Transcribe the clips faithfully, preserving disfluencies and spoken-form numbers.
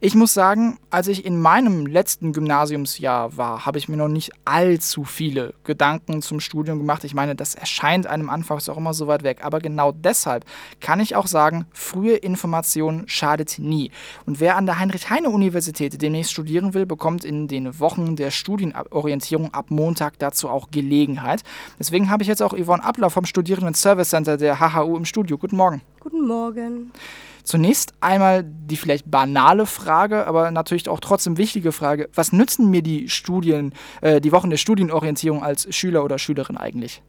Ich muss sagen, als ich in meinem letzten Gymnasiumsjahr war, habe ich mir noch nicht allzu viele Gedanken zum Studium gemacht. Ich meine, das erscheint einem anfangs auch immer so weit weg. Aber genau deshalb kann ich auch sagen, frühe Information schadet nie. Und wer an der Heinrich-Heine-Universität demnächst studieren will, bekommt in den Wochen der Studienorientierung ab Montag dazu auch Gelegenheit. Deswegen habe ich jetzt auch Yvonne Appler vom Studierenden Service Center der H H U im Studio. Guten Morgen. Guten Morgen. Zunächst einmal die vielleicht banale Frage, aber natürlich auch trotzdem wichtige Frage. Was nützen mir die Studien, äh, die Wochen der Studienorientierung als Schüler oder Schülerin eigentlich?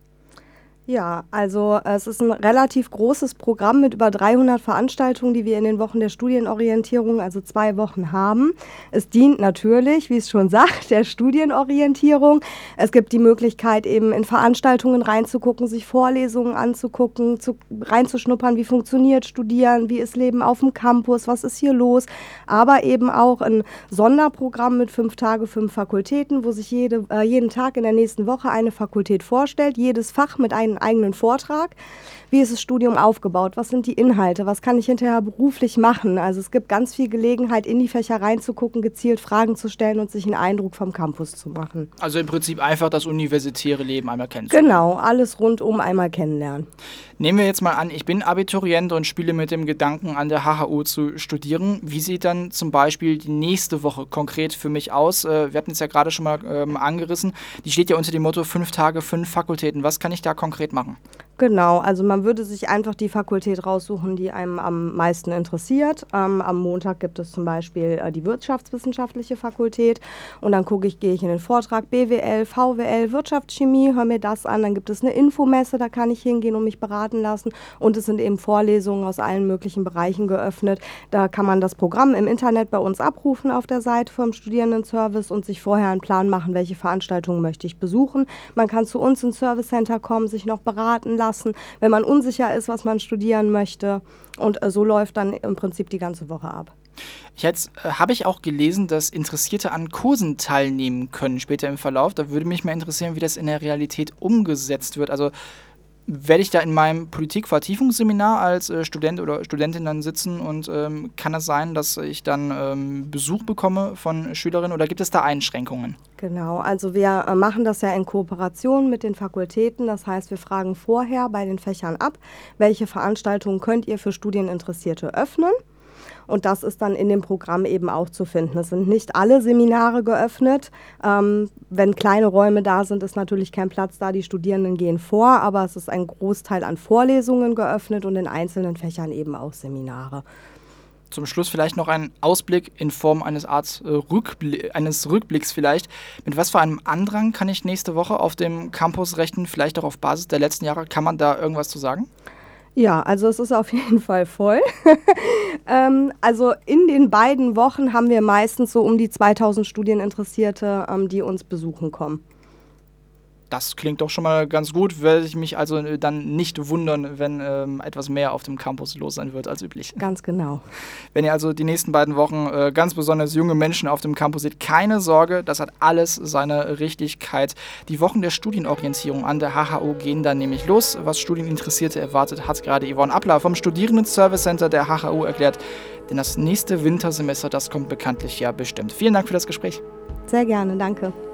Ja, also es ist ein relativ großes Programm mit über dreihundert Veranstaltungen, die wir in den Wochen der Studienorientierung, also zwei Wochen, haben. Es dient natürlich, wie es schon sagt, der Studienorientierung. Es gibt die Möglichkeit, eben in Veranstaltungen reinzugucken, sich Vorlesungen anzugucken, zu, reinzuschnuppern, wie funktioniert Studieren, wie ist Leben auf dem Campus, was ist hier los. Aber eben auch ein Sonderprogramm mit fünf Tage, fünf Fakultäten, wo sich jede, äh, jeden Tag in der nächsten Woche eine Fakultät vorstellt, jedes Fach mit einem eigenen Vortrag. Wie ist das Studium aufgebaut? Was sind die Inhalte? Was kann ich hinterher beruflich machen? Also es gibt ganz viel Gelegenheit, in die Fächer reinzugucken, gezielt Fragen zu stellen und sich einen Eindruck vom Campus zu machen. Also im Prinzip einfach das universitäre Leben einmal kennenzulernen. Genau, alles rundum einmal kennenlernen. Nehmen wir jetzt mal an, ich bin Abiturient und spiele mit dem Gedanken, an der H H U zu studieren. Wie sieht dann zum Beispiel die nächste Woche konkret für mich aus? Wir hatten es ja gerade schon mal ähm, angerissen. Die steht ja unter dem Motto fünf Tage, fünf Fakultäten. Was kann ich da konkret machen? Genau, also man würde sich einfach die Fakultät raussuchen, die einem am meisten interessiert. Ähm, am Montag gibt es zum Beispiel äh, die Wirtschaftswissenschaftliche Fakultät und dann gucke ich, gehe ich in den Vortrag B W L, V W L, Wirtschaftschemie, höre mir das an. Dann gibt es eine Infomesse, da kann ich hingehen und mich beraten lassen und es sind eben Vorlesungen aus allen möglichen Bereichen geöffnet. Da kann man das Programm im Internet bei uns abrufen auf der Seite vom Studierendenservice und sich vorher einen Plan machen, welche Veranstaltungen möchte ich besuchen. Man kann zu uns ins Service Center kommen, sich noch beraten lassen, wenn man unsicher ist, was man studieren möchte. Und äh, so läuft dann im Prinzip die ganze Woche ab. Jetzt äh, habe ich auch gelesen, dass Interessierte an Kursen teilnehmen können später im Verlauf. Da würde mich mal interessieren, wie das in der Realität umgesetzt wird. Also werde ich da in meinem Politikvertiefungsseminar als äh, Student oder Studentin dann sitzen und ähm, kann es sein, dass ich dann ähm, Besuch bekomme von Schülerinnen oder gibt es da Einschränkungen? Genau, also wir äh, machen das ja in Kooperation mit den Fakultäten. Das heißt, wir fragen vorher bei den Fächern ab, welche Veranstaltungen könnt ihr für Studieninteressierte öffnen. Und das ist dann in dem Programm eben auch zu finden. Es sind nicht alle Seminare geöffnet. Ähm, wenn kleine Räume da sind, ist natürlich kein Platz da. Die Studierenden gehen vor, aber es ist ein Großteil an Vorlesungen geöffnet und in einzelnen Fächern eben auch Seminare. Zum Schluss vielleicht noch ein Ausblick in Form eines Art äh, Rückbli- eines Rückblicks vielleicht. Mit was für einem Andrang kann ich nächste Woche auf dem Campus rechnen, vielleicht auch auf Basis der letzten Jahre? Kann man da irgendwas zu sagen? Ja, also es ist auf jeden Fall voll. ähm, also in den beiden Wochen haben wir meistens so um die zweitausend Studieninteressierte, ähm, die uns besuchen kommen. Das klingt doch schon mal ganz gut. Werde ich mich also äh, dann nicht wundern, wenn ähm, etwas mehr auf dem Campus los sein wird als üblich. Ganz genau. Wenn ihr also die nächsten beiden Wochen äh, ganz besonders junge Menschen auf dem Campus seht, keine Sorge, das hat alles seine Richtigkeit. Die Wochen der Studienorientierung an der H H U gehen dann nämlich los. Was Studieninteressierte erwartet, hat gerade Yvonne Appler vom Studierenden Service Center der H H U erklärt. Denn das nächste Wintersemester, das kommt bekanntlich ja bestimmt. Vielen Dank für das Gespräch. Sehr gerne, danke.